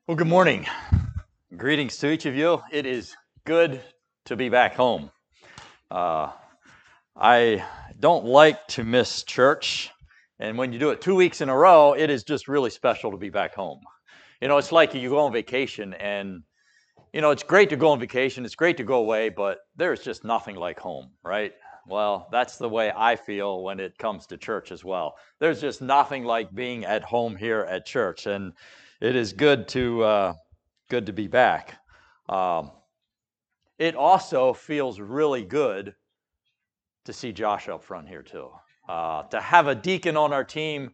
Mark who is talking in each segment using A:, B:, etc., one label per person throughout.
A: Well, good morning. Greetings to each of you. It is good to be back home. I don't like to miss church, and when you do it 2 weeks in a row, it is just really special to be back home. It's like you go on vacation, and it's great to go on vacation, it's great to go away, but there's just nothing like home, right? Well, that's the way I feel when it comes to church as well. There's just nothing like being at home here at church, and it is good to be back. Um, it also feels really good to see Josh up front here too. To have a deacon on our team,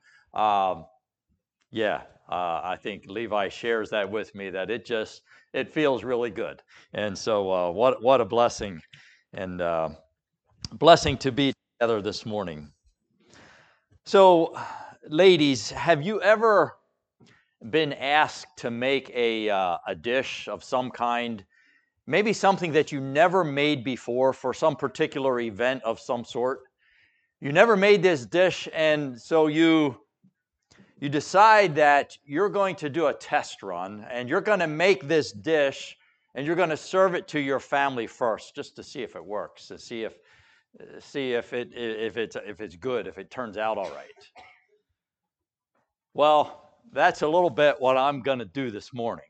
A: I think Levi shares that with me, that it feels really good. And so what a blessing, and blessing to be together this morning. So, ladies, have you ever been asked to make a dish of some kind, maybe something that you never made before for some particular event of some sort? You never made this dish, and so you decide that you're going to do a test run, and you're going to make this dish, and you're going to serve it to your family first, just to see if it works, to see if it's good, if it turns out all right. Well, that's a little bit what I'm going to do this morning.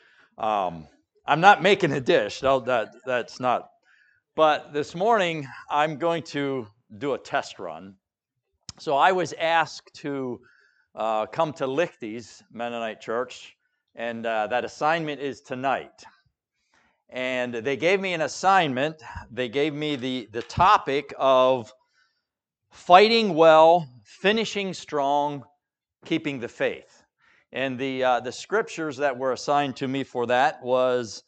A: I'm not making a dish. No, that's not. But this morning, I'm going to do a test run. So I was asked to come to Lichty's Mennonite Church, and that assignment is tonight. And they gave me an assignment. They gave me the topic of fighting well, finishing strong, keeping the faith. And the scriptures that were assigned to me for that was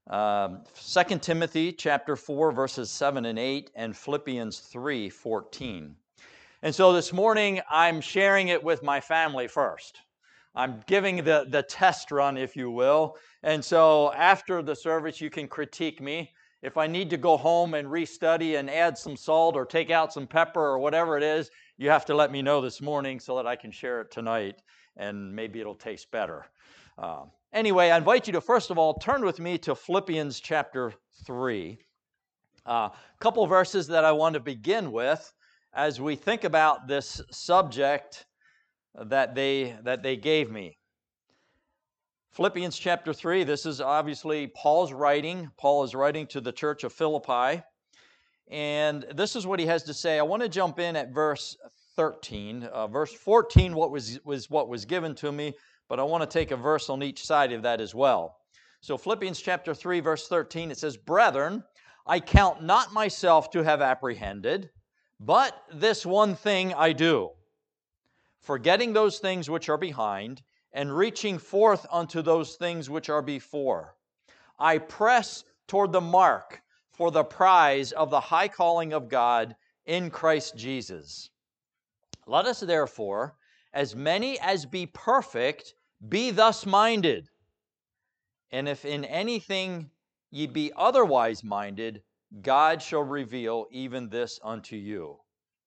A: 2 Timothy chapter 4, verses 7 and 8, and Philippians 3:14. And so this morning, I'm sharing it with my family first. I'm giving the test run, if you will. And so after the service, you can critique me. If I need to go home and restudy and add some salt or take out some pepper or whatever it is, you have to let me know this morning so that I can share it tonight, and maybe it'll taste better. Anyway, I invite you to, first of all, turn with me to Philippians chapter 3. A couple verses that I want to begin with as we think about this subject that they gave me. Philippians chapter 3, this is obviously Paul's writing. Paul is writing to the church of Philippi, and this is what he has to say. I want to jump in at verse 13. Verse 14 was what was given to me, but I want to take a verse on each side of that as well. So Philippians chapter 3, verse 13, it says, "Brethren, I count not myself to have apprehended, but this one thing I do, forgetting those things which are behind, and reaching forth unto those things which are before. I press toward the mark for the prize of the high calling of God in Christ Jesus. Let us therefore, as many as be perfect, be thus minded. And if in anything ye be otherwise minded, God shall reveal even this unto you."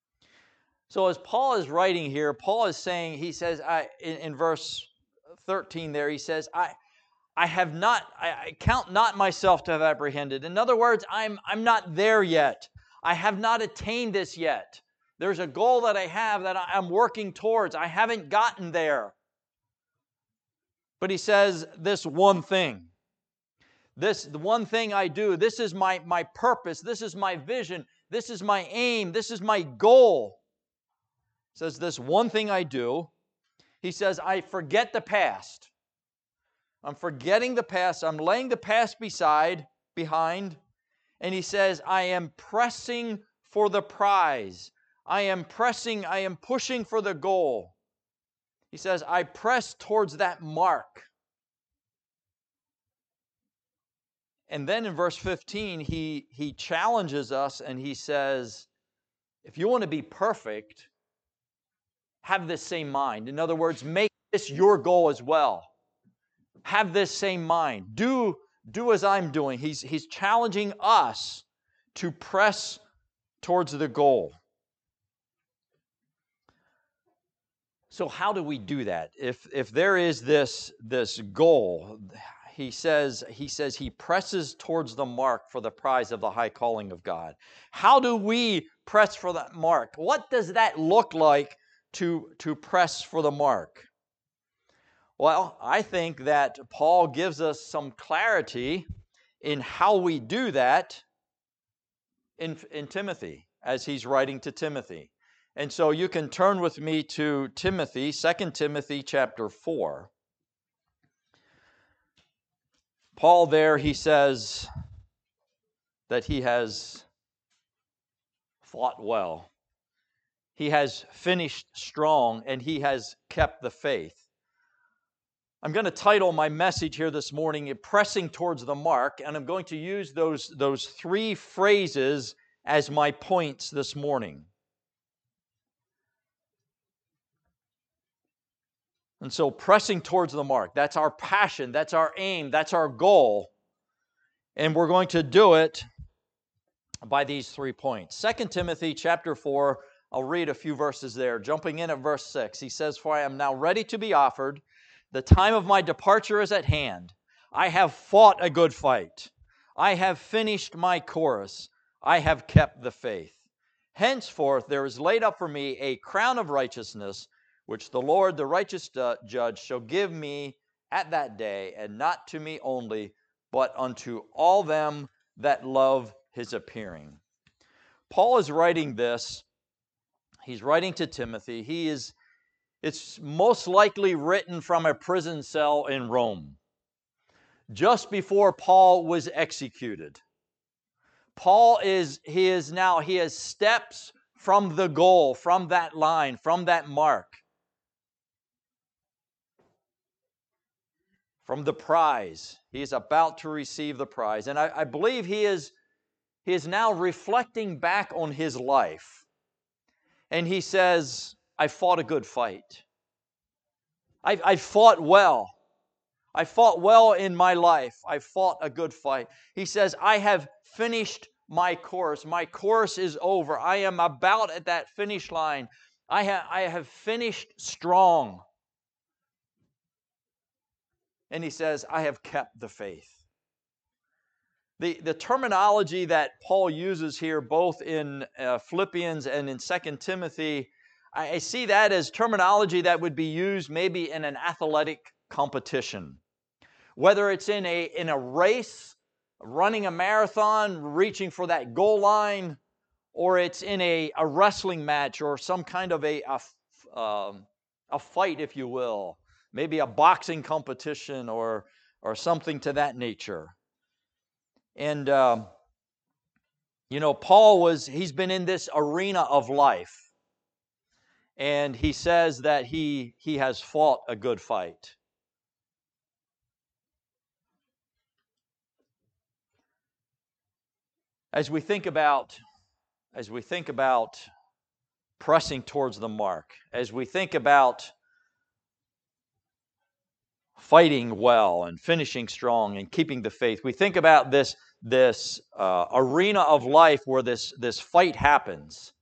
A: So as Paul is writing here, Paul is saying, he says, in verse 13 there, he says, I count not myself to have apprehended. In other words, I'm not there yet. I have not attained this yet. There's a goal that I have that I'm working towards. I haven't gotten there. But he says, this one thing. The one thing I do, this is my purpose, this is my vision, this is my aim, this is my goal. He says, this one thing I do. He says, I forget the past. I'm forgetting the past. I'm laying the past behind. And he says, I am pressing for the prize. I am pushing for the goal. He says, I press towards that mark. And then in verse 15, he challenges us and he says, if you want to be perfect, have this same mind. In other words, make this your goal as well. Have this same mind. Do as I'm doing. He's challenging us to press towards the goal. So how do we do that? If there is this goal, he says he presses towards the mark for the prize of the high calling of God. How do we press for that mark? What does that look like to press for the mark? Well, I think that Paul gives us some clarity in how we do that in Timothy, as he's writing to Timothy. And so you can turn with me to Timothy, 2 Timothy chapter 4. Paul there, he says that he has fought well. He has finished strong, and he has kept the faith. I'm going to title my message here this morning, Pressing Towards the Mark, and I'm going to use those three phrases as my points this morning. And so pressing towards the mark, that's our passion, that's our aim, that's our goal. And we're going to do it by these 3 points. 2 Timothy chapter 4, I'll read a few verses there. Jumping in at verse 6, he says, "For I am now ready to be offered. The time of my departure is at hand. I have fought a good fight. I have finished my course. I have kept the faith. Henceforth there is laid up for me a crown of righteousness, which the Lord, the righteous judge, shall give me at that day, and not to me only, but unto all them that love his appearing." Paul is writing this. He's writing to Timothy. It's most likely written from a prison cell in Rome, just before Paul was executed. Paul he has steps from the goal, from that line, from that mark, from the prize. He is about to receive the prize. And I believe he is now reflecting back on his life. And he says, I fought a good fight. I fought well. I fought well in my life. I fought a good fight. He says, I have finished my course. My course is over. I am about at that finish line. I have finished strong. And he says, I have kept the faith. The terminology that Paul uses here, both in Philippians and in 2 Timothy, I see that as terminology that would be used maybe in an athletic competition. Whether it's in a race, running a marathon, reaching for that goal line, or it's in a wrestling match or some kind of a fight, if you will. Maybe a boxing competition or something to that nature. And, Paul he's been in this arena of life. And he says that he has fought a good fight. As we think about pressing towards the mark, as we think about fighting well and finishing strong and keeping the faith, we think about this arena of life where this fight happens.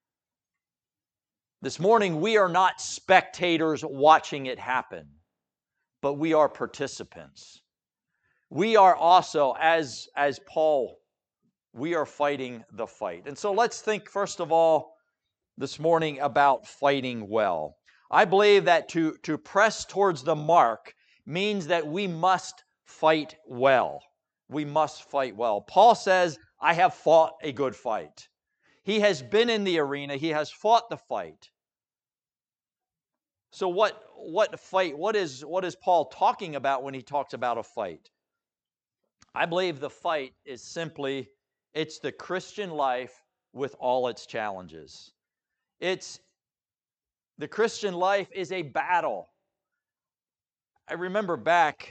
A: This morning, we are not spectators watching it happen, but we are participants. We are also, as Paul, we are fighting the fight. And so let's think, first of all, this morning about fighting well. I believe that to press towards the mark means that we must fight well. We must fight well. Paul says, I have fought a good fight. He has been in the arena. He has fought the fight. So what fight? What is Paul talking about when he talks about a fight? I believe the fight is simply, it's the Christian life with all its challenges. The Christian life is a battle. I remember back,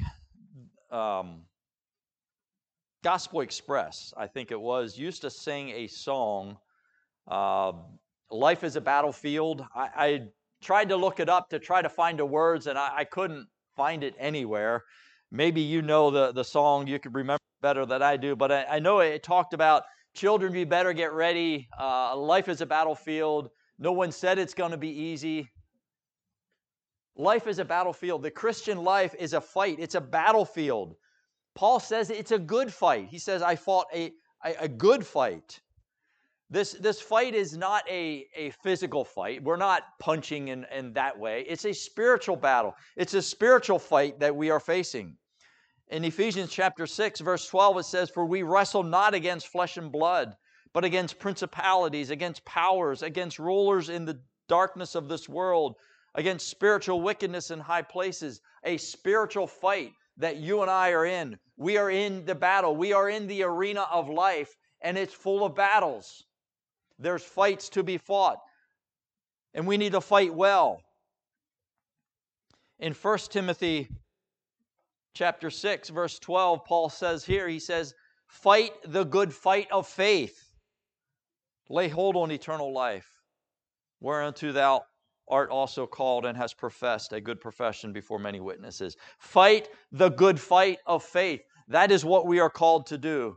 A: Gospel Express, I think it was, used to sing a song, Life is a Battlefield. I tried to look it up to try to find the words, and I couldn't find it anywhere. Maybe you know the song, you could remember better than I do, but I know it talked about, children, you better get ready. Life is a battlefield. No one said it's going to be easy. Life is a battlefield. The Christian life is a fight. It's a battlefield. Paul says it's a good fight. He says, I fought a good fight. This fight is not a physical fight. We're not punching in that way. It's a spiritual battle. It's a spiritual fight that we are facing. In Ephesians chapter 6, verse 12, it says, For we wrestle not against flesh and blood, but against principalities, against powers, against rulers in the darkness of this world, against spiritual wickedness in high places. A spiritual fight that you and I are in. We are in the battle. We are in the arena of life, and it's full of battles. There's fights to be fought, and we need to fight well. In 1 Timothy chapter 6, verse 12, Paul says here, he says, Fight the good fight of faith. Lay hold on eternal life, whereunto thou art also called and hast professed a good profession before many witnesses. Fight the good fight of faith. That is what we are called to do.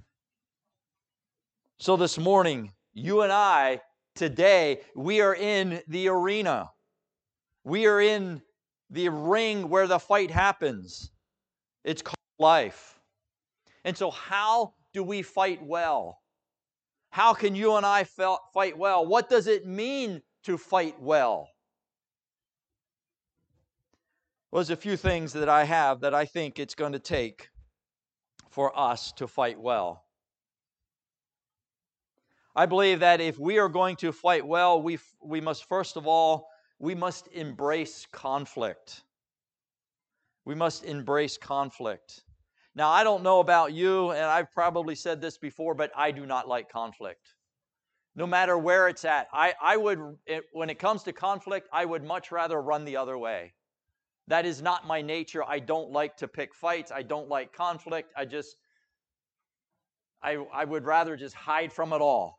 A: So this morning, you and I, today, we are in the arena. We are in the ring where the fight happens. It's called life. And so how do we fight well? How can you and I fight well? What does it mean to fight well? Well, there's a few things that I have that I think it's going to take for us to fight well. I believe that if we are going to fight well, we must first of all, we must embrace conflict. We must embrace conflict. Now, I don't know about you, and I've probably said this before, but I do not like conflict. No matter where it's at, I would, when it comes to conflict, I would much rather run the other way. That is not my nature. I don't like to pick fights. I don't like conflict. I would rather just hide from it all.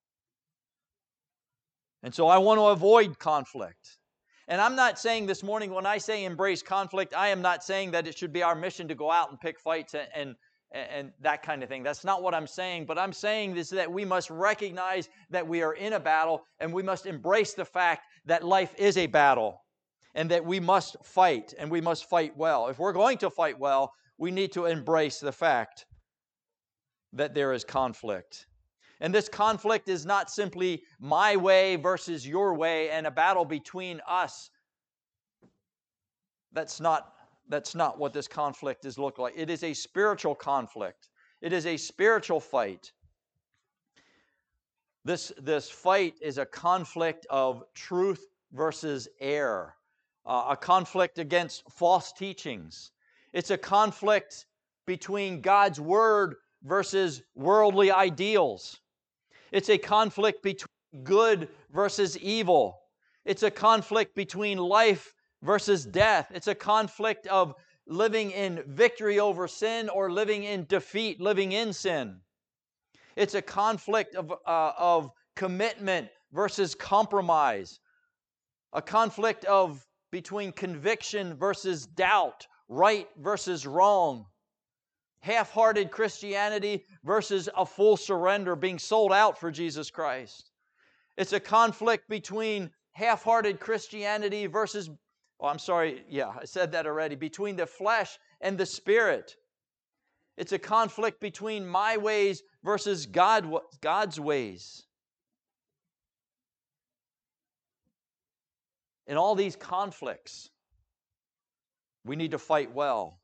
A: And so I want to avoid conflict. And I'm not saying this morning, when I say embrace conflict, I am not saying that it should be our mission to go out and pick fights and that kind of thing. That's not what I'm saying. But I'm saying this, that we must recognize that we are in a battle, and we must embrace the fact that life is a battle, and that we must fight, and we must fight well. If we're going to fight well, we need to embrace the fact that there is conflict. And this conflict is not simply my way versus your way and a battle between us. That's not what this conflict is look like. It is a spiritual conflict. It is a spiritual fight. This fight is a conflict of truth versus error, a conflict against false teachings. It's a conflict between God's word versus worldly ideals. It's a conflict between good versus evil. It's a conflict between life versus death. It's a conflict of living in victory over sin or living in defeat, living in sin. It's a conflict of commitment versus compromise. A conflict between conviction versus doubt, right versus wrong. Half-hearted Christianity versus a full surrender, being sold out for Jesus Christ. It's a conflict between half-hearted Christianity versus, I said that already, between the flesh and the spirit. It's a conflict between my ways versus God's ways. In all these conflicts, we need to fight well.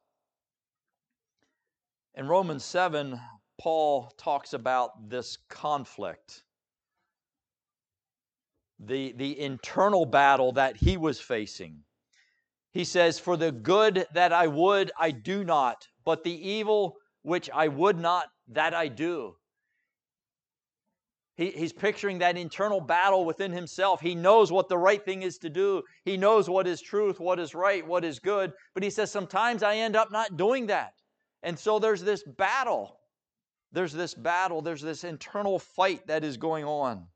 A: In Romans 7, Paul talks about this conflict, the internal battle that he was facing. He says, For the good that I would, I do not, but the evil which I would not, that I do. He's picturing that internal battle within himself. He knows what the right thing is to do. He knows what is truth, what is right, what is good. But he says, sometimes I end up not doing that. And so there's this battle. There's this internal fight that is going on.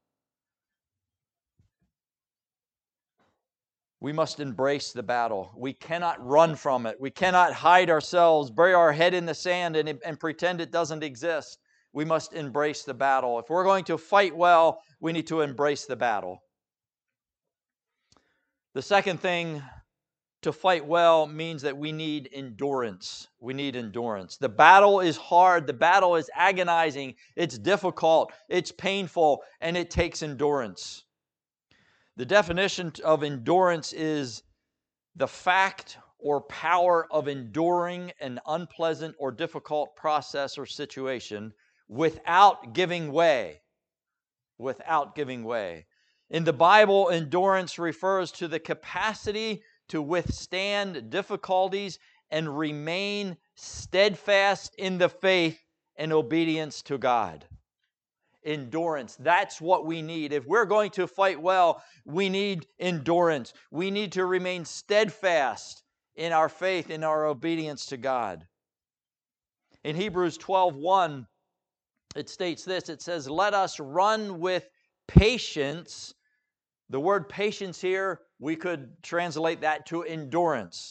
A: We must embrace the battle. We cannot run from it. We cannot hide ourselves, bury our head in the sand, and pretend it doesn't exist. We must embrace the battle. If we're going to fight well, we need to embrace the battle. The second thing to fight well means that we need endurance. We need endurance. The battle is hard. The battle is agonizing. It's difficult. It's painful. And it takes endurance. The definition of endurance is the fact or power of enduring an unpleasant or difficult process or situation without giving way. Without giving way. In the Bible, endurance refers to the capacity to withstand difficulties and remain steadfast in the faith and obedience to God. Endurance, that's what we need. If we're going to fight well, we need endurance. We need to remain steadfast in our faith, in our obedience to God. In Hebrews 12:1, it states this. It says, "Let us run with patience." The word patience here, we could translate that to endurance.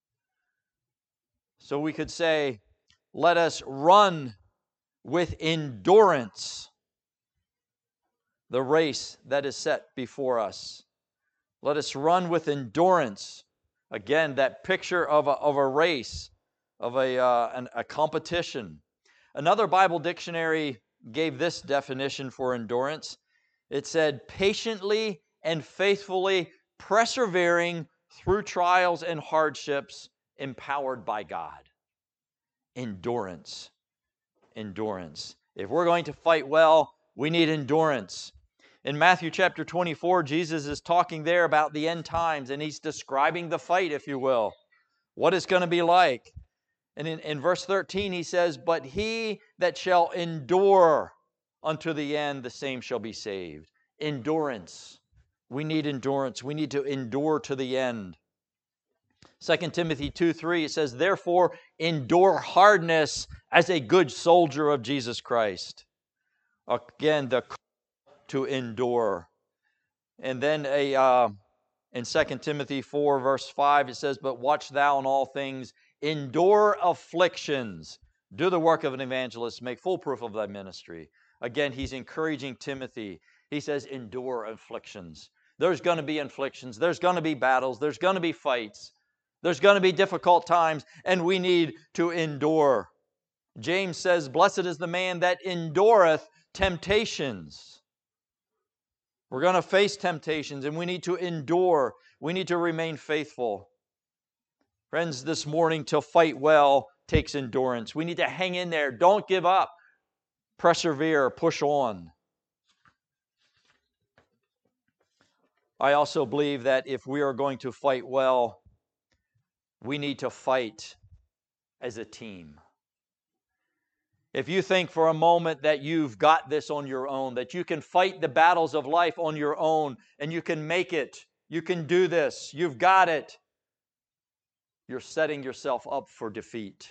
A: So we could say, let us run with endurance the race that is set before us. Let us run with endurance. Again, that picture of a race, of a competition. Another Bible dictionary gave this definition for endurance. It said, patiently and faithfully persevering through trials and hardships, empowered by God. Endurance. Endurance. If we're going to fight well, we need endurance. In Matthew chapter 24, Jesus is talking there about the end times, and he's describing the fight, if you will, what it's going to be like. And in verse 13, he says, "But he that shall endure unto the end, the same shall be saved." Endurance. We need endurance. We need to endure to the end. 2 Timothy 2:3, it says, "Therefore endure hardness as a good soldier of Jesus Christ." Again, the call to endure. And then in 2 Timothy 4, verse 5, it says, "But watch thou in all things, endure afflictions, do the work of an evangelist, make full proof of thy ministry." Again, he's encouraging Timothy. He says, endure afflictions. There's going to be afflictions. There's going to be battles. There's going to be fights. There's going to be difficult times, and we need to endure. James says, "Blessed is the man that endureth temptations." We're going to face temptations, and we need to endure. We need to remain faithful. Friends, this morning, to fight well takes endurance. We need to hang in there. Don't give up. Persevere. Push on. I also believe that if we are going to fight well, we need to fight as a team. If you think for a moment that you've got this on your own, that you can fight the battles of life on your own, and you can make it, you can do this, you've got it, you're setting yourself up for defeat.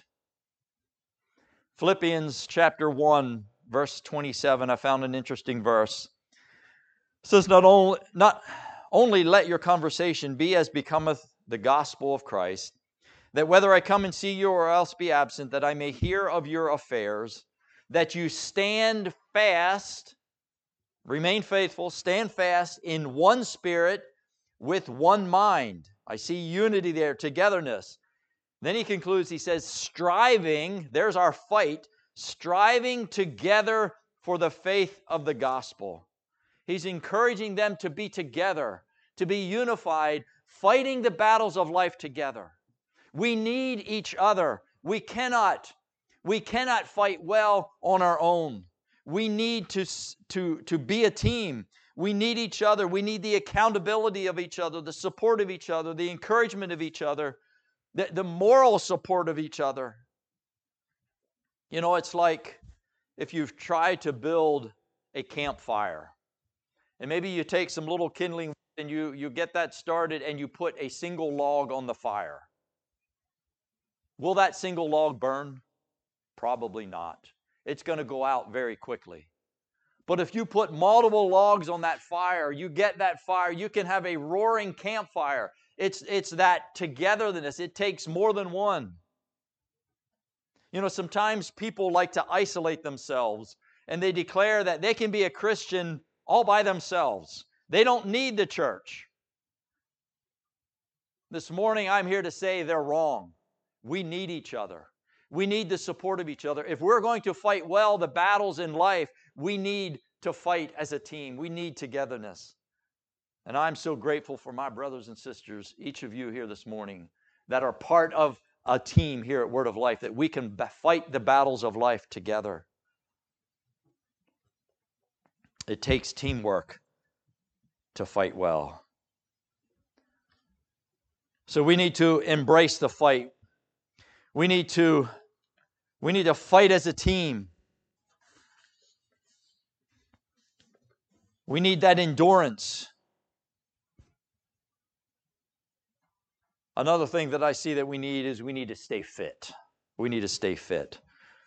A: Philippians chapter 1, verse 27, I found an interesting verse. It says, not only let your conversation be as becometh the gospel of Christ, that whether I come and see you or else be absent, that I may hear of your affairs, that you stand fast, remain faithful, stand fast in one spirit, with one mind. I see unity there, togetherness. Then he concludes, he says, striving, there's our fight, striving together for the faith of the gospel. He's encouraging them to be together, to be unified, fighting the battles of life together. We need each other. We cannot fight well on our own. We need to be a team. We need each other. We need the accountability of each other, the support of each other, the encouragement of each other, the moral support of each other. You know, it's like if you've tried to build a campfire, and maybe you take some little kindling and you get that started and you put a single log on the fire. Will that single log burn? Probably not. It's going to go out very quickly. But if you put multiple logs on that fire, you get that fire, you can have a roaring campfire. It's that togetherness. It takes more than one. You know, sometimes people like to isolate themselves, and they declare that they can be a Christian all by themselves. They don't need the church. This morning, I'm here to say they're wrong. We need each other. We need the support of each other. If we're going to fight well the battles in life, we need to fight as a team. We need togetherness. And I'm so grateful for my brothers and sisters, each of you here this morning, that are part of a team here at Word of Life, that we can fight the battles of life together. It takes teamwork to fight well. So we need to embrace the fight. We need to fight as a team. We need that endurance. Another thing that I see that we need is we need to stay fit. We need to stay fit.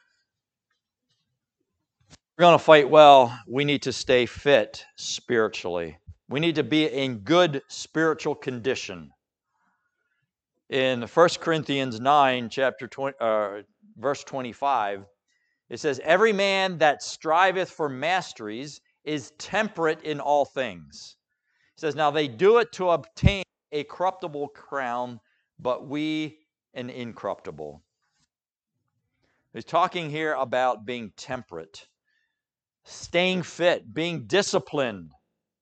A: If we're going to fight well, we need to stay fit spiritually. We need to be in good spiritual condition. In 1 Corinthians 9, verse 25, it says, "Every man that striveth for masteries is temperate in all things." It says, "Now they do it to obtain a corruptible crown, but we an incorruptible." He's talking here about being temperate, staying fit, being disciplined.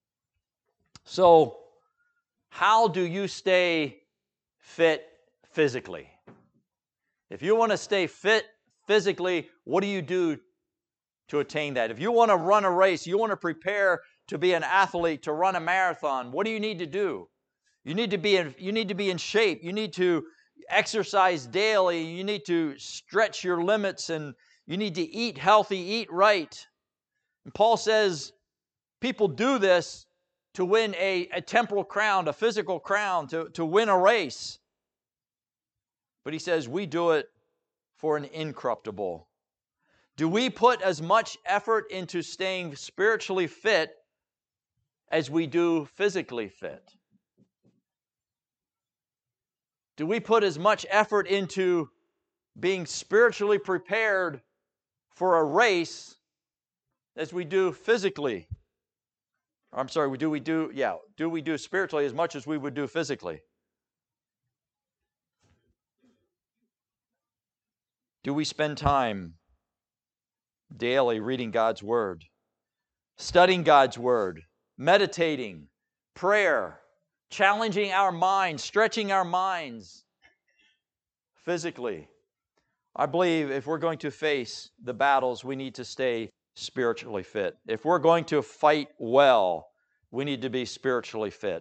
A: So, how do you stay fit physically? If you want to stay fit physically, what do you do to attain that? If you want to run a race, you want to prepare to be an athlete, to run a marathon, what do you need to do? You need to be in shape. You need to exercise daily. You need to stretch your limits, and you need to eat healthy, eat right. And Paul says people do this to win a temporal crown, a physical crown, to win a race. But he says we do it for an incorruptible. Do we put as much effort into staying spiritually fit as we do physically fit? Do we put as much effort into being spiritually prepared for a race as we do physically? I'm sorry, do we do spiritually as much as we would do physically? Do we spend time daily reading God's Word, studying God's Word, meditating, prayer, challenging our minds, stretching our minds physically? I believe if we're going to face the battles, we need to stay spiritually fit. If we're going to fight well, we need to be spiritually fit.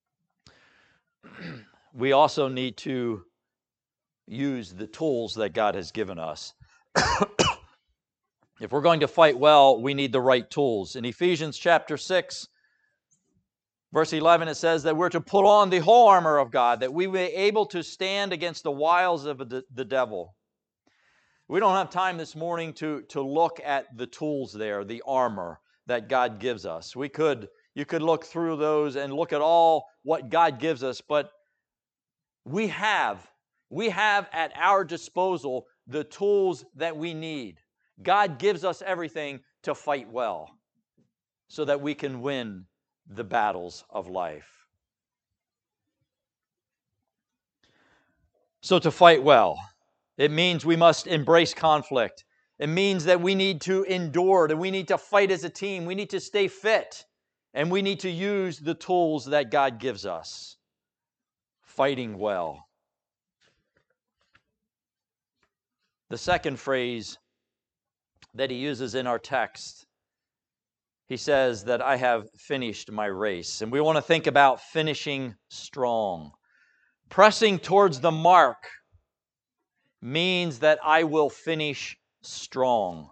A: We also need to use the tools that God has given us. If we're going to fight well, we need the right tools. In Ephesians chapter 6, verse 11, it says that we're to put on the whole armor of God, that we may be able to stand against the wiles of the devil. We don't have time this morning to look at the tools there, the armor that God gives us. You could look through those and look at all what God gives us, but we have at our disposal the tools that we need. God gives us everything to fight well so that we can win the battles of life. So to fight well, it means we must embrace conflict. It means that we need to endure, that we need to fight as a team. We need to stay fit, and we need to use the tools that God gives us. Fighting well. The second phrase that he uses in our text, he says that I have finished my race. And we want to think about finishing strong. Pressing towards the mark means that I will finish strong.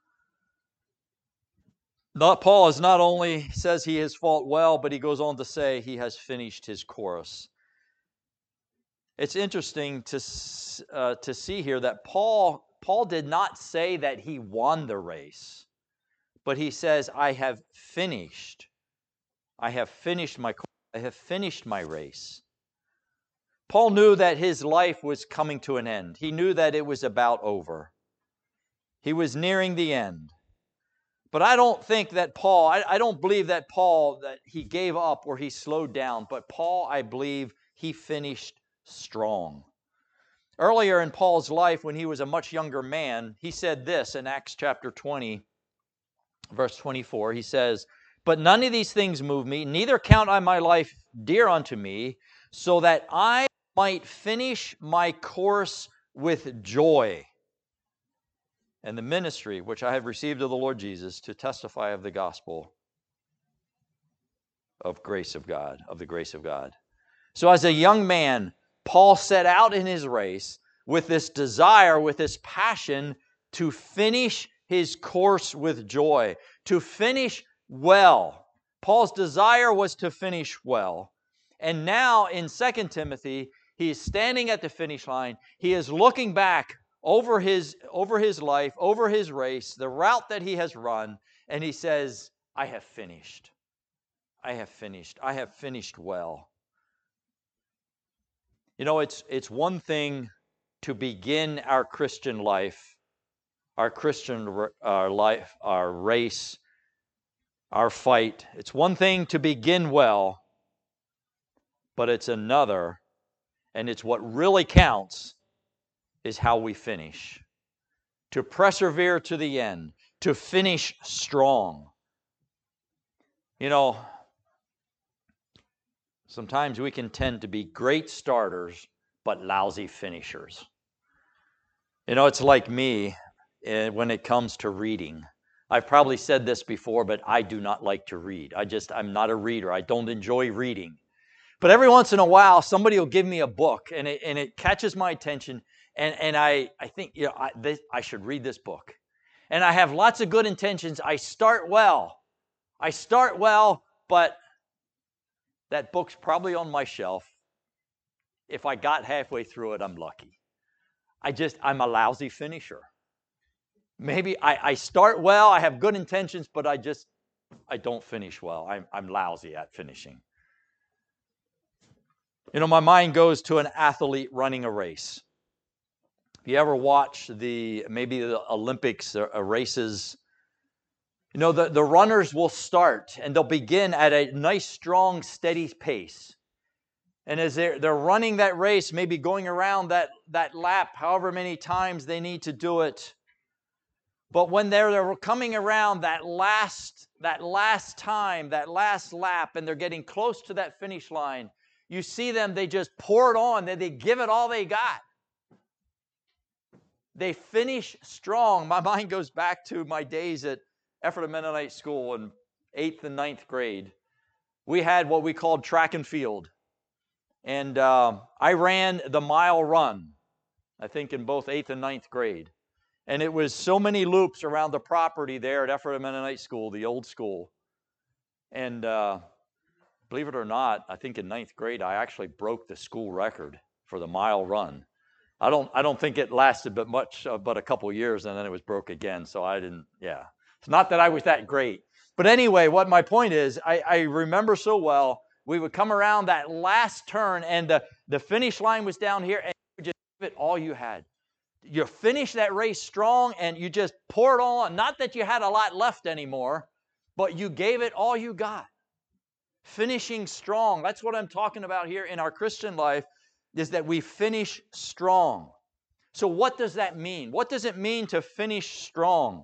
A: Paul is not only says he has fought well, but he goes on to say he has finished his course. It's interesting to see here that Paul did not say that he won the race, but he says, I have finished. I have finished my course. I have finished my race. Paul knew that his life was coming to an end. He knew that it was about over. He was nearing the end. But I don't think that Paul, I don't believe that Paul, that he gave up or he slowed down. But Paul, I believe he finished strong. Earlier in Paul's life, when he was a much younger man, he said this in Acts chapter 20, verse 24. He says, "But none of these things move me, neither count I my life dear unto me, so that I might finish my course with joy, and the ministry which I have received of the Lord Jesus, to testify of the gospel of grace of God, of the grace of God." So as a young man, Paul set out in his race with this desire, with this passion to finish his course with joy, to finish well. Paul's desire was to finish well. And now in 2 Timothy, he is standing at the finish line. He is looking back over his life, over his race, the route that he has run, and he says, I have finished. I have finished. I have finished well. You know, it's one thing to begin our Christian life, our life, our race, our fight. It's one thing to begin well, but it's another, and it's what really counts, is how we finish. To persevere to the end, to finish strong. You know, sometimes we can tend to be great starters, but lousy finishers. You know, it's like me when it comes to reading. I've probably said this before, but I do not like to read. I'm not a reader. I don't enjoy reading. But every once in a while, somebody will give me a book, and it catches my attention, and I think, you know, I should read this book. And I have lots of good intentions. I start well, but that book's probably on my shelf. If I got halfway through it, I'm lucky. I'm a lousy finisher. Maybe I start well, I have good intentions, but I don't finish well. I'm lousy at finishing. You know, my mind goes to an athlete running a race. If you ever watch maybe the Olympics races, you know, the runners will start and they'll begin at a nice, strong, steady pace. And as they're running that race, maybe going around that lap, however many times they need to do it. But when they're coming around that last time, that last lap, and they're getting close to that finish line, you see them, they just pour it on. They give it all they got. They finish strong. My mind goes back to my days at Ephrata Mennonite School in 8th and 9th grade. We had what we called track and field. And I ran the mile run, I think in both 8th and 9th grade. And it was so many loops around the property there at Ephrata Mennonite School, the old school. And believe it or not, I think in 9th grade, I actually broke the school record for the mile run. I don't think it lasted but a couple years, and then it was broke again. So I didn't, yeah. It's not that I was that great. But anyway, what my point is, I remember so well, we would come around that last turn, and the finish line was down here, and you just give it all you had. You finish that race strong, and you just pour it all on. Not that you had a lot left anymore, but you gave it all you got. Finishing strong. That's what I'm talking about here in our Christian life, is that we finish strong. So what does that mean? What does it mean to finish strong?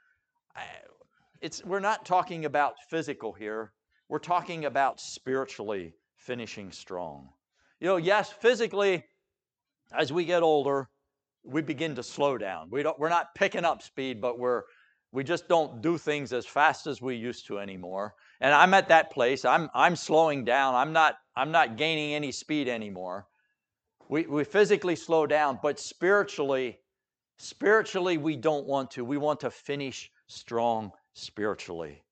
A: We're not talking about physical here. We're talking about spiritually finishing strong. You know, yes, physically, as we get older, we begin to slow down. We're not picking up speed, but we just don't do things as fast as we used to anymore. And I'm at that place. I'm slowing down. I'm not gaining any speed anymore. We physically slow down, but spiritually we don't want to. We want to finish strong spiritually.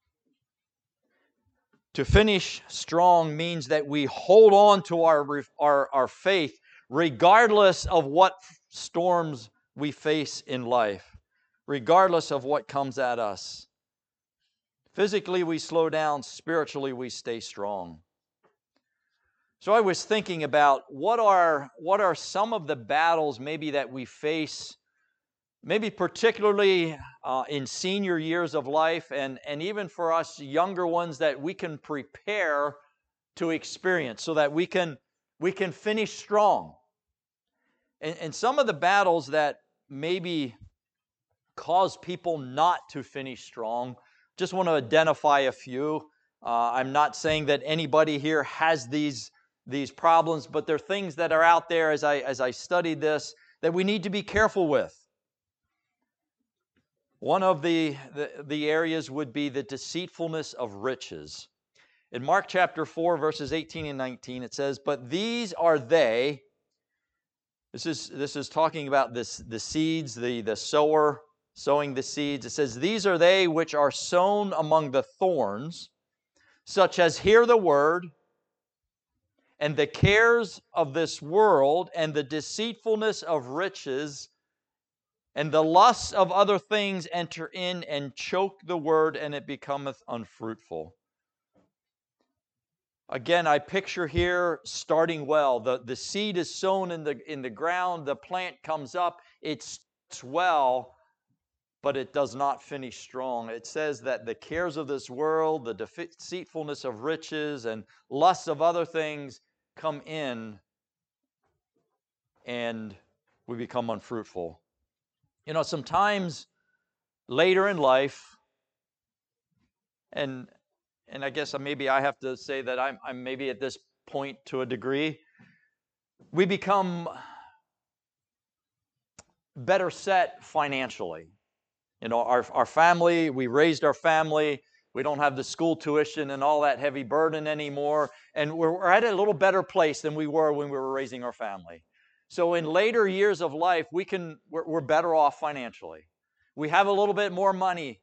A: To finish strong means that we hold on to our faith regardless of what storms we face in life, regardless of what comes at us. Physically we slow down, spiritually we stay strong. So I was thinking about what are some of the battles maybe that we face, maybe particularly in senior years of life, and even for us younger ones, that we can prepare to experience, so that we can We can finish strong. And some of the battles that maybe cause people not to finish strong, just want to identify a few. I'm not saying that anybody here has these problems, but they're things that are out there as I studied this that we need to be careful with. One of the areas would be the deceitfulness of riches. In Mark chapter 4, verses 18 and 19, it says, "But these are they," this is talking about the seeds, the sower sowing the seeds. It says, "These are they which are sown among the thorns, such as hear the word, and the cares of this world, and the deceitfulness of riches, and the lusts of other things enter in and choke the word, and it becometh unfruitful." Again, I picture here starting well. The seed is sown in the ground, the plant comes up, it starts well, but it does not finish strong. It says that the cares of this world, the deceitfulness of riches, and lusts of other things come in, and we become unfruitful. You know, sometimes later in life, and I guess maybe I have to say that I'm maybe at this point to a degree, we become better set financially. You know, our family, we raised our family. We don't have the school tuition and all that heavy burden anymore. And we're at a little better place than we were when we were raising our family. So in later years of life, we're better off financially. We have a little bit more money.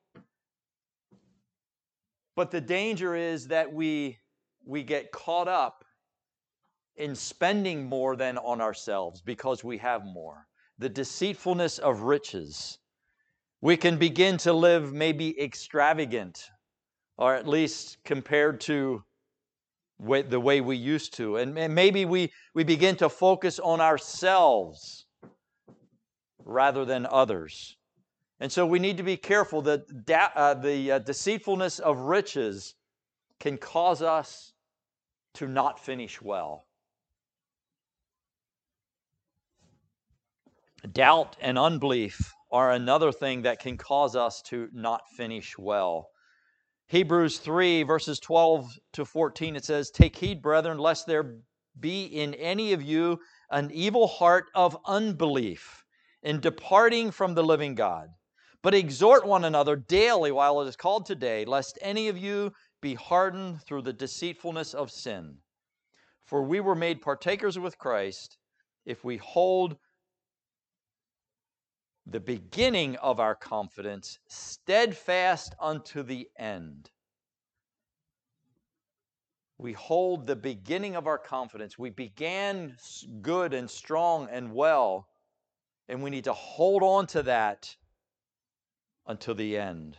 A: But the danger is that we get caught up in spending more than on ourselves because we have more. The deceitfulness of riches. We can begin to live maybe extravagant, or at least compared to the way we used to. And maybe we begin to focus on ourselves rather than others. And so we need to be careful that the deceitfulness of riches can cause us to not finish well. Doubt and unbelief are another thing that can cause us to not finish well. Hebrews 3, verses 12 to 14, it says, "Take heed, brethren, lest there be in any of you an evil heart of unbelief in departing from the living God. But exhort one another daily while it is called today, lest any of you be hardened through the deceitfulness of sin. For we were made partakers with Christ if we hold the beginning of our confidence steadfast unto the end." We hold the beginning of our confidence. We began good and strong and well, and we need to hold on to that until the end.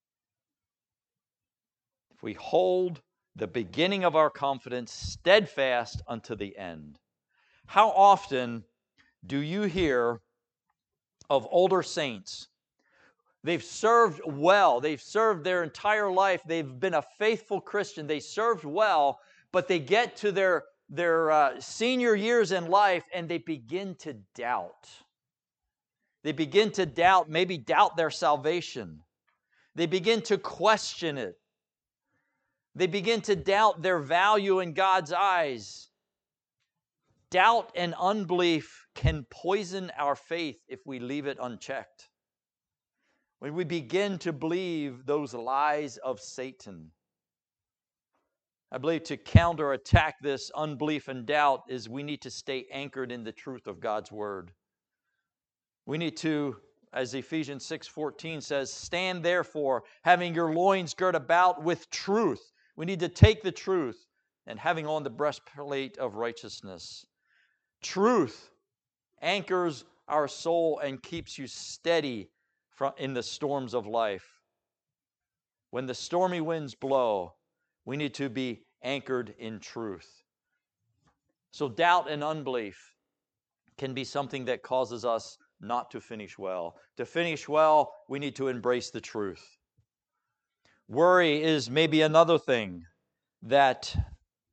A: If we hold the beginning of our confidence steadfast unto the end. How often do you hear of older saints? They've served well. They've served their entire life. They've been a faithful Christian. They served well, but they get to their senior years in life and they begin to doubt. They begin to doubt, maybe doubt their salvation. They begin to question it. They begin to doubt their value in God's eyes. Doubt and unbelief can poison our faith if we leave it unchecked. When we begin to believe those lies of Satan. I believe to counterattack this unbelief and doubt is we need to stay anchored in the truth of God's word. We need to, as Ephesians 6:14 says, "Stand therefore, having your loins girt about with truth." We need to take the truth and having on the breastplate of righteousness. Truth anchors our soul and keeps you steady in the storms of life. When the stormy winds blow, we need to be anchored in truth. So doubt and unbelief can be something that causes us not to finish well. To finish well, we need to embrace the truth. Worry is maybe another thing that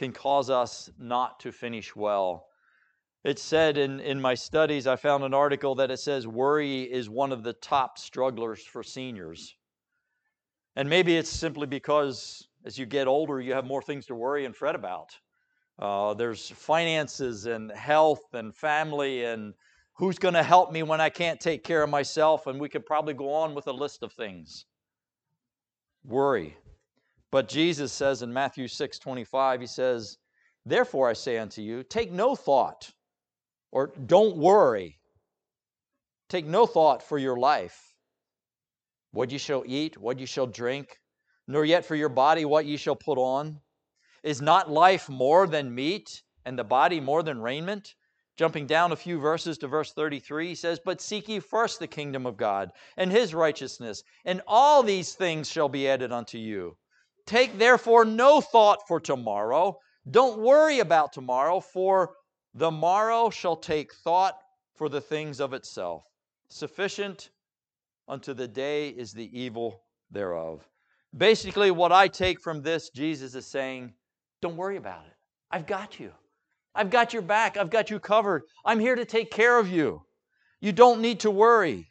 A: can cause us not to finish well. It's said in my studies, I found an article that it says worry is one of the top strugglers for seniors. And maybe it's simply because as you get older, you have more things to worry and fret about. There's finances and health and family and who's going to help me when I can't take care of myself? And we could probably go on with a list of things. Worry. But Jesus says in Matthew 6:25, he says, "Therefore I say unto you, take no thought," or don't worry. Take no thought for your life, what ye shall eat, what ye shall drink, nor yet for your body what ye shall put on. Is not life more than meat, and the body more than raiment? Jumping down a few verses to verse 33, he says, "But seek ye first the kingdom of God and his righteousness, and all these things shall be added unto you. Take therefore no thought for tomorrow." Don't worry about tomorrow, for the morrow shall take thought for the things of itself. Sufficient unto the day is the evil thereof. Basically, what I take from this, Jesus is saying, don't worry about it. I've got you. I've got your back. I've got you covered. I'm here to take care of you. You don't need to worry.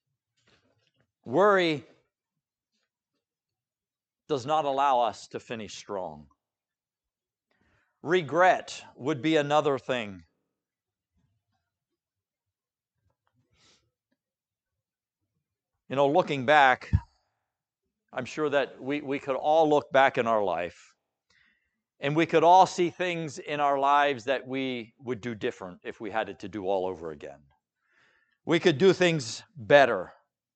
A: Worry does not allow us to finish strong. Regret would be another thing. Looking back, I'm sure that we could all look back in our life, and we could all see things in our lives that we would do different if we had it to do all over again. We could do things better.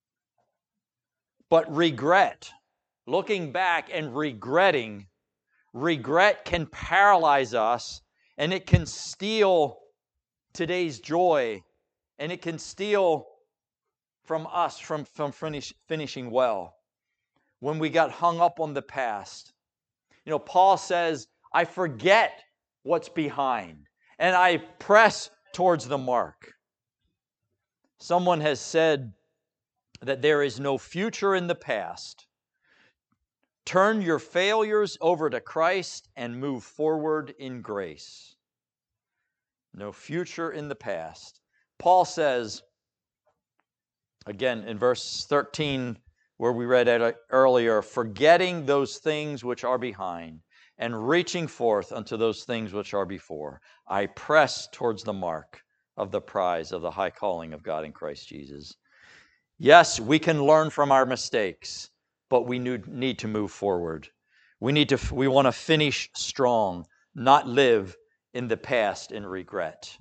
A: But regret, looking back and regretting, regret can paralyze us, and it can steal today's joy, and it can steal from us from finishing well. When we got hung up on the past. Paul says, I forget what's behind, and I press towards the mark. Someone has said that there is no future in the past. Turn your failures over to Christ and move forward in grace. No future in the past. Paul says, again in verse 13, where we read it earlier, forgetting those things which are behind and reaching forth unto those things which are before, I press towards the mark of the prize of the high calling of God in Christ Jesus. Yes, we can learn from our mistakes, but we need to move forward. We want to finish strong, not live in the past in regret.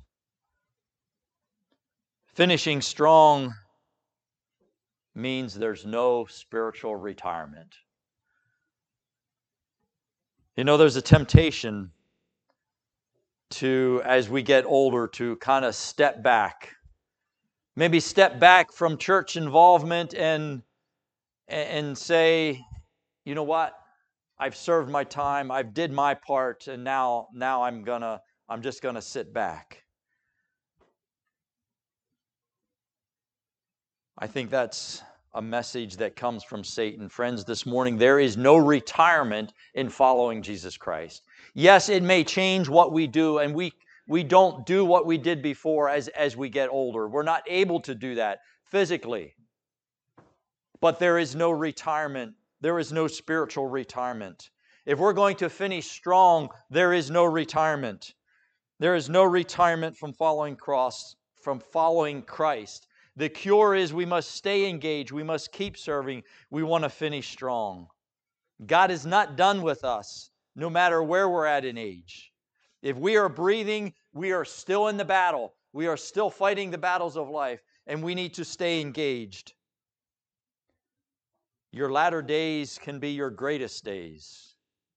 A: Finishing strong means there's no spiritual retirement. There's a temptation to, as we get older, to kind of step back. Maybe step back from church involvement and say, you know what? I've served my time, I've did my part, and now I'm just gonna sit back. I think that's a message that comes from Satan. Friends, this morning, there is no retirement in following Jesus Christ. Yes, it may change what we do, and we don't do what we did before as we get older. We're not able to do that physically. But there is no retirement. There is no spiritual retirement. If we're going to finish strong, there is no retirement. There is no retirement from following Christ. The cure is we must stay engaged. We must keep serving. We want to finish strong. God is not done with us, no matter where we're at in age. If we are breathing, we are still in the battle. We are still fighting the battles of life, and we need to stay engaged. Your latter days can be your greatest days.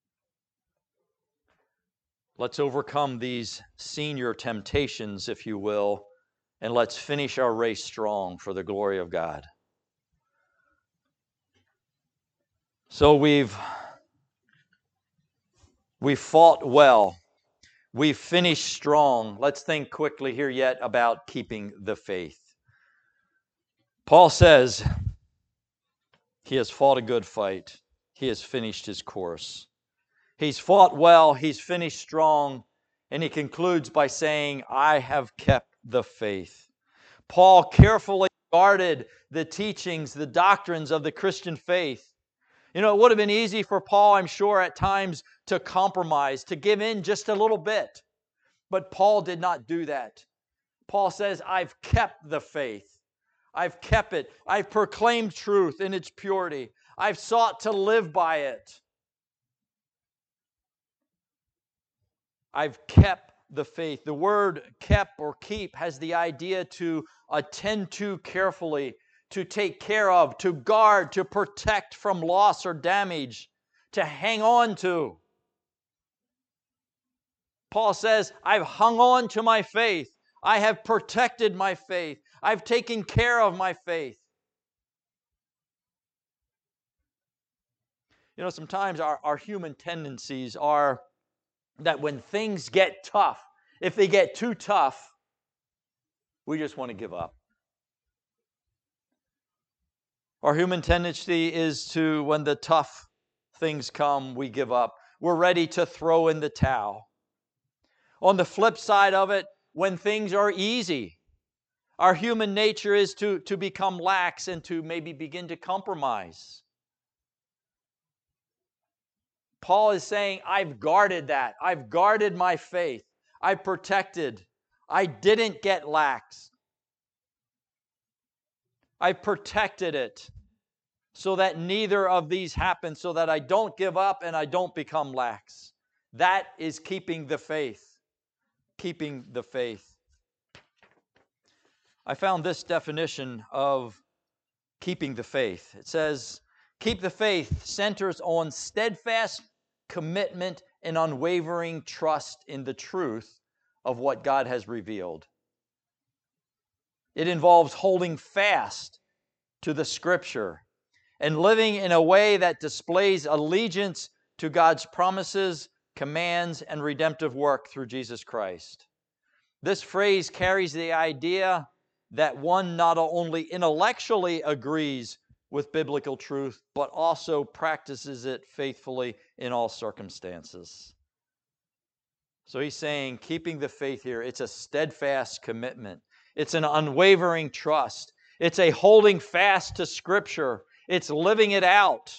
A: Let's overcome these senior temptations, if you will, and let's finish our race strong for the glory of God. So we've fought well. We've finished strong. Let's think quickly here yet about keeping the faith. Paul says he has fought a good fight. He has finished his course. He's fought well, he's finished strong, and he concludes by saying, I have kept the faith. Paul carefully guarded the teachings, the doctrines of the Christian faith. You know, it would have been easy for Paul, I'm sure, at times to compromise, to give in just a little bit. But Paul did not do that. Paul says, I've kept the faith. I've kept it. I've proclaimed truth in its purity. I've sought to live by it. I've kept the faith. The word kept or keep has the idea to attend to carefully, to take care of, to guard, to protect from loss or damage, to hang on to. Paul says, I've hung on to my faith. I have protected my faith. I've taken care of my faith. You know, sometimes our human tendencies are that when things get tough, if they get too tough, we just want to give up. Our human tendency is to, when the tough things come, we give up. We're ready to throw in the towel. On the flip side of it, when things are easy, our human nature is to become lax and to maybe begin to compromise. Paul is saying, I've guarded that. I've guarded my faith. I protected. I didn't get lax. I protected it so that neither of these happen, so that I don't give up and I don't become lax. That is keeping the faith. Keeping the faith. I found this definition of keeping the faith. It says, keep the faith centers on steadfast commitment and unwavering trust in the truth of what God has revealed. It involves holding fast to the Scripture and living in a way that displays allegiance to God's promises, commands, and redemptive work through Jesus Christ. This phrase carries the idea that one not only intellectually agrees with biblical truth, but also practices it faithfully in all circumstances. So he's saying, keeping the faith here, it's a steadfast commitment. It's an unwavering trust. It's a holding fast to Scripture. It's living it out.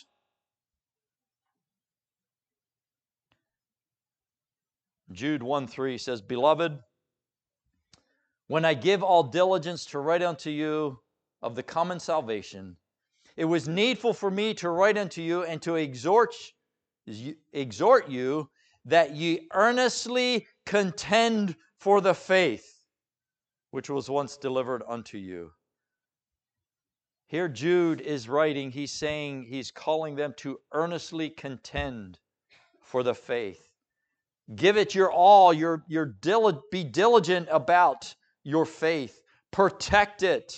A: Jude 1:3 says, Beloved, when I give all diligence to write unto you of the common salvation, it was needful for me to write unto you and to exhort you that ye earnestly contend for the faith which was once delivered unto you. Here Jude is writing, he's saying, he's calling them to earnestly contend for the faith. Give it your all, be diligent about your faith. Protect it.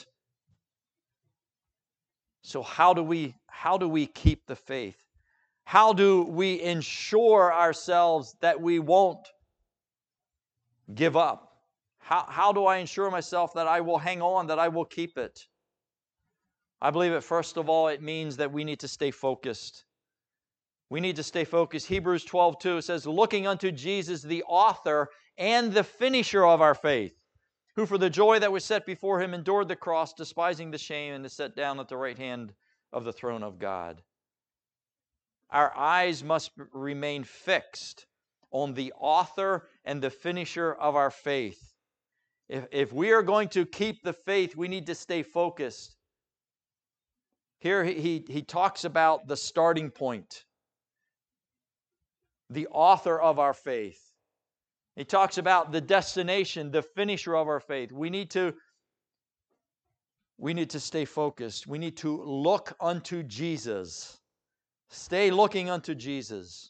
A: So how do we keep the faith? How do we ensure ourselves that we won't give up? How do I ensure myself that I will hang on, that I will keep it? I believe that first of all, it means that we need to stay focused. We need to stay focused. Hebrews 12:2 says, looking unto Jesus, the author and the finisher of our faith, who for the joy that was set before him endured the cross, despising the shame, and is set down at the right hand of the throne of God. Our eyes must remain fixed on the author and the finisher of our faith. If we are going to keep the faith, we need to stay focused. Here he talks about the starting point, the author of our faith. He talks about the destination, the finisher of our faith. We need to stay focused. We need to look unto Jesus. Stay looking unto Jesus.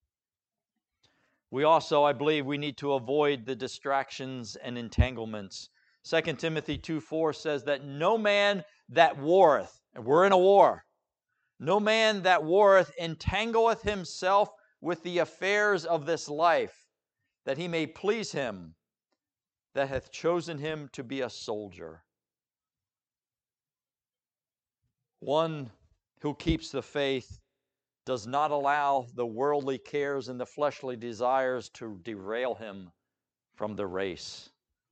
A: We also, I believe, we need to avoid the distractions and entanglements. 2 Timothy 2:4 says that no man that warreth, and we're in a war, no man that warreth entangleth himself with the affairs of this life, that he may please him that hath chosen him to be a soldier. One who keeps the faith does not allow the worldly cares and the fleshly desires to derail him from the race.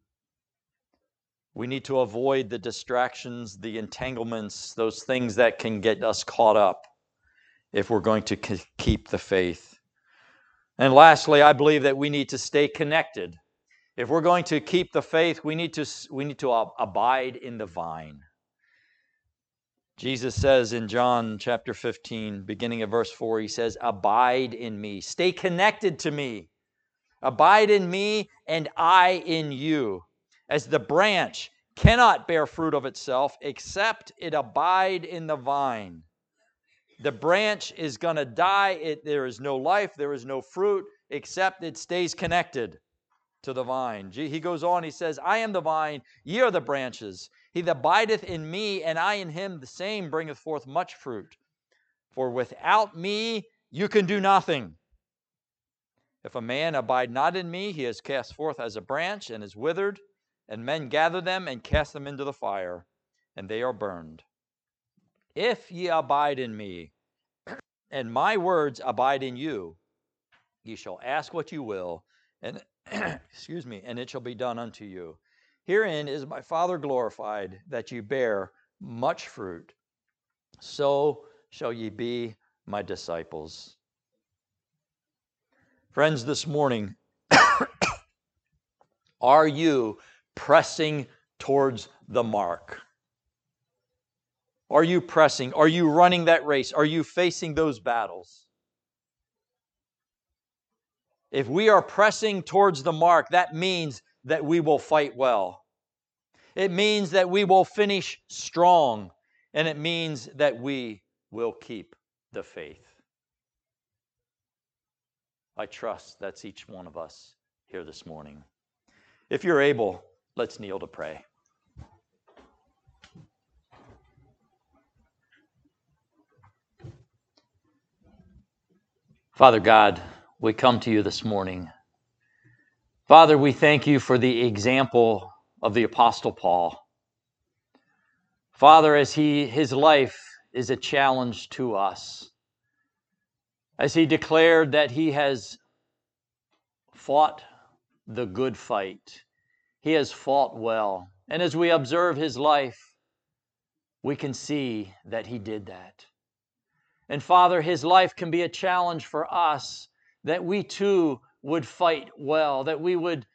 A: We need to avoid the distractions, the entanglements, those things that can get us caught up if we're going to keep the faith. And lastly, I believe that we need to stay connected. If we're going to keep the faith, we need to abide in the vine. Jesus says in John chapter 15, beginning of verse 4, he says, "Abide in me." Stay connected to me. Abide in me and I in you. As the branch cannot bear fruit of itself except it abide in the vine. The branch is going to die. There is no life, there is no fruit except it stays connected to the vine. He goes on, he says, "I am the vine, ye are the branches. He that abideth in me, and I in him, the same bringeth forth much fruit. For without me you can do nothing. If a man abide not in me, he is cast forth as a branch, and is withered, and men gather them, and cast them into the fire, and they are burned. If ye abide in me, and my words abide in you, ye shall ask what you will, and excuse me, and it shall be done unto you. Herein is my Father glorified, that ye bear much fruit. So shall ye be my disciples." Friends, this morning, are you pressing towards the mark? Are you pressing? Are you running that race? Are you facing those battles? If we are pressing towards the mark, that means that we will fight well. It means that we will finish strong, and it means that we will keep the faith. I trust that's each one of us here this morning. If you're able, let's kneel to pray. Father God, we come to you this morning. Father, we thank you for the example of the Apostle Paul. Father, as his life is a challenge to us, as he declared that he has fought the good fight, he has fought well. And as we observe his life, we can see that he did that. And Father, his life can be a challenge for us, that we too would fight well, that we would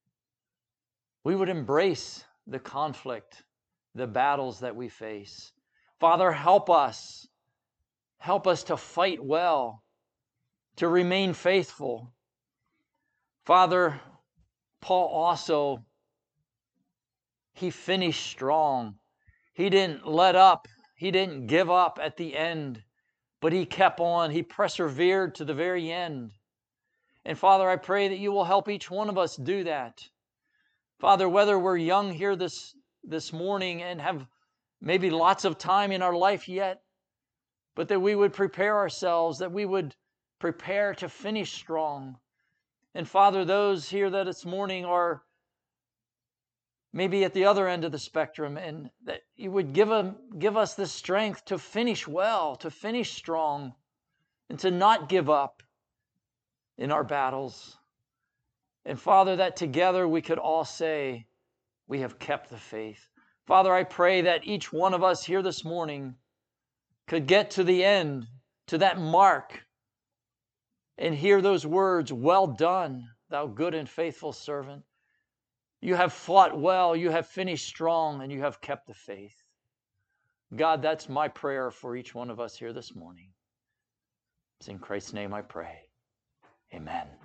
A: embrace the conflict, the battles that we face. Father, help us. Help us to fight well, to remain faithful. Father, Paul also, he finished strong. He didn't let up. He didn't give up at the end, but he kept on. He persevered to the very end. And Father, I pray that you will help each one of us do that. Father, whether we're young here this morning and have maybe lots of time in our life yet, but that we would prepare ourselves, that we would prepare to finish strong. And Father, those here that this morning are maybe at the other end of the spectrum, and that you would give us the strength to finish well, to finish strong, and to not give up in our battles. And Father, that together we could all say, we have kept the faith. Father, I pray that each one of us here this morning could get to the end, to that mark, and hear those words, "Well done, thou good and faithful servant. You have fought well, you have finished strong, and you have kept the faith." God, that's my prayer for each one of us here this morning. It's in Christ's name I pray. Amen.